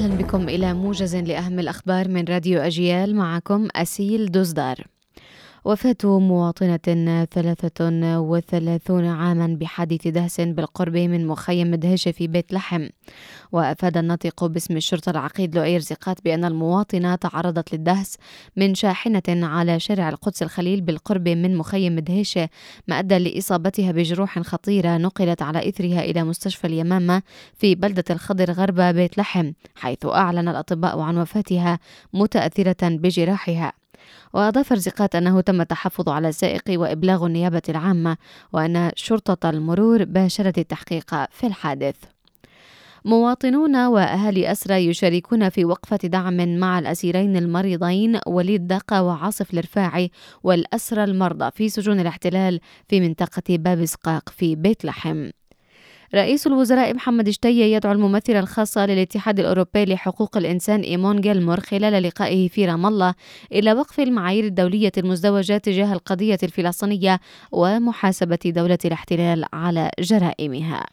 أهلا بكم إلى موجز لأهم الأخبار من راديو أجيال. معكم أسيل دوزدار. وفاة مواطنة 33 عاما بحادث دهس بالقرب من مخيم دهشة في بيت لحم. وأفاد الناطق باسم الشرطة العقيد لؤي رزقات بأن المواطنة تعرضت للدهس من شاحنة على شارع القدس الخليل بالقرب من مخيم دهشة، ما أدى لإصابتها بجروح خطيرة نقلت على إثرها إلى مستشفى اليمامة في بلدة الخضر غرب بيت لحم، حيث أعلن الأطباء عن وفاتها متأثرة بجراحها. وأضاف رزقات أنه تم التحفظ على السائق وإبلاغ النيابة العامة، وأن شرطة المرور باشرت التحقيق في الحادث. مواطنون وأهالي أسرى يشاركون في وقفة دعم مع الأسيرين المريضين وليد دقة وعاصف الرفاعي والأسرى المرضى في سجون الاحتلال في منطقة باب اسقاق في بيت لحم. رئيس الوزراء محمد شتية يدعو الممثلة الخاصة للاتحاد الأوروبي لحقوق الإنسان إيمون جيلمور خلال لقائه في رام الله إلى وقف المعايير الدولية المزدوجة تجاه القضية الفلسطينية ومحاسبة دولة الاحتلال على جرائمها.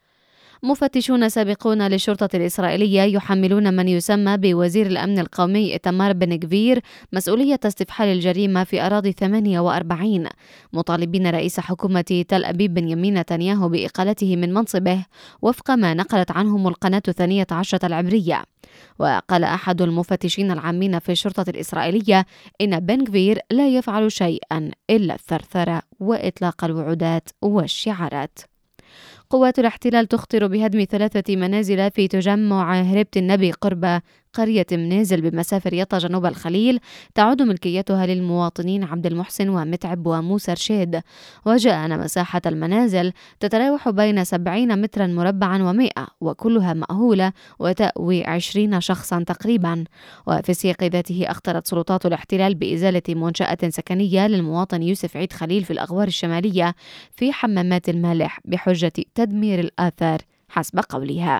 مفتشون سابقون للشرطة الإسرائيلية يحملون من يسمى بوزير الأمن القومي إيتمار بن غفير مسؤولية استفحال الجريمة في أراضي 48، مطالبين رئيس حكومة تل أبيب بنيامين نتنياهو بإقالته من منصبه وفق ما نقلت عنهم القناة 12 العبرية. وقال أحد المفتشين العامين في الشرطة الإسرائيلية إن بن غفير لا يفعل شيئا إلا الثرثرة وإطلاق الوعودات والشعارات. قوات الاحتلال تخطر بهدم 3 منازل في تجمع هربة النبي قرب قرية منازل بمسافة رياضة جنوب الخليل، تعود ملكيتها للمواطنين عبد المحسن ومتعب وموسى رشيد. وجاء أن مساحة المنازل تتراوح بين 70 مترا مربعا و100، وكلها مأهولة وتأوي 20 شخصا تقريبا. وفي السياق ذاته أخطرت سلطات الاحتلال بإزالة منشأة سكنية للمواطن يوسف عيد خليل في الأغوار الشمالية في حمامات المالح بحجة تدمير الآثار حسب قولها.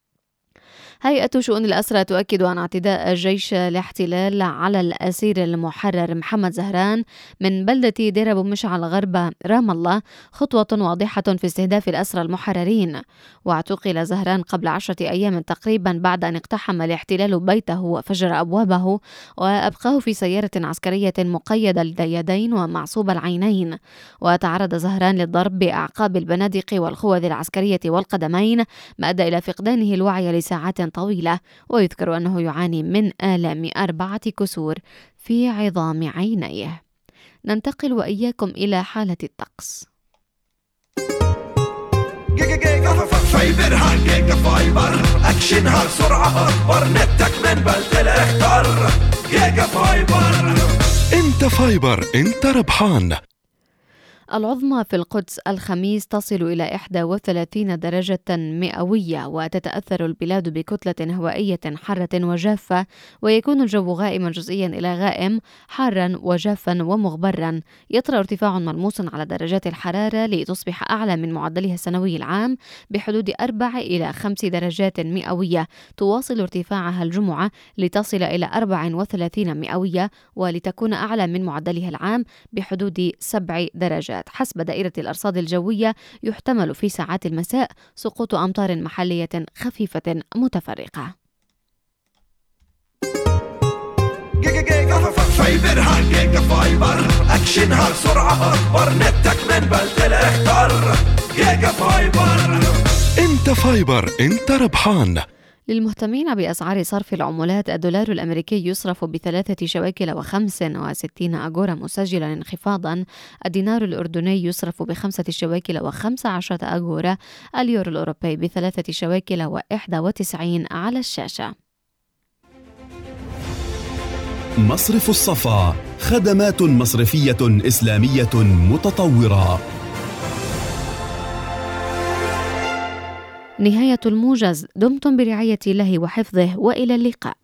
هيئة شؤون الأسرى تؤكد أن اعتداء جيش الاحتلال على الأسير المحرر محمد زهران من بلدة دير أبو مشعل غرب رام الله خطوة واضحة في استهداف الأسرى المحررين. واعتقل زهران قبل 10 أيام تقريبا بعد أن اقتحم الاحتلال بيته وفجر أبوابه وأبقاه في سيارة عسكرية مقيدة اليدين ومعصوب العينين. وتعرض زهران للضرب بأعقاب البنادق والخوذ العسكرية والقدمين، ما أدى إلى فقدانه الوعي لساعات طويلة. ويذكر أنه يعاني من آلام 4 كسور في عظام عينيه. ننتقل وإياكم إلى حالة الطقس. فايبرها جيجا فايبر، أكشنها سرعة أكبر، نتك من بلد الأخضر. جيجا فايبر. انت فايبر انت ربحان. العظمى في القدس الخميس تصل إلى 31 درجة مئوية، وتتأثر البلاد بكتلة هوائية حارة وجافة، ويكون الجو غائما جزئيا إلى غائم، حارا وجافا ومغبرا. يطرأ ارتفاع ملموس على درجات الحرارة لتصبح أعلى من معدلها السنوي العام بحدود 4 إلى 5 درجات مئوية. تواصل ارتفاعها الجمعة لتصل إلى 34 مئوية، ولتكون أعلى من معدلها العام بحدود 7 درجات. حسب دائرة الأرصاد الجوية يحتمل في ساعات المساء سقوط أمطار محلية خفيفة متفرقة. فايبرها جيجا فايبر، أكشنها سرعة أكبر، نتك من بلد الأخضر. جيجا فايبر. انت فايبر انت ربحان. للمهتمين بأسعار صرف العملات، الدولار الأمريكي يصرف ب3 شواكل و65 أجورا مسجلا انخفاضا. الدينار الأردني يصرف ب5 شواكل و15 أجورا. اليورو الأوروبي ب3 شواكل و91 على الشاشة. مصرف الصفا، خدمات مصرفية إسلامية متطورة. نهاية الموجز. دمتم برعاية الله وحفظه، وإلى اللقاء.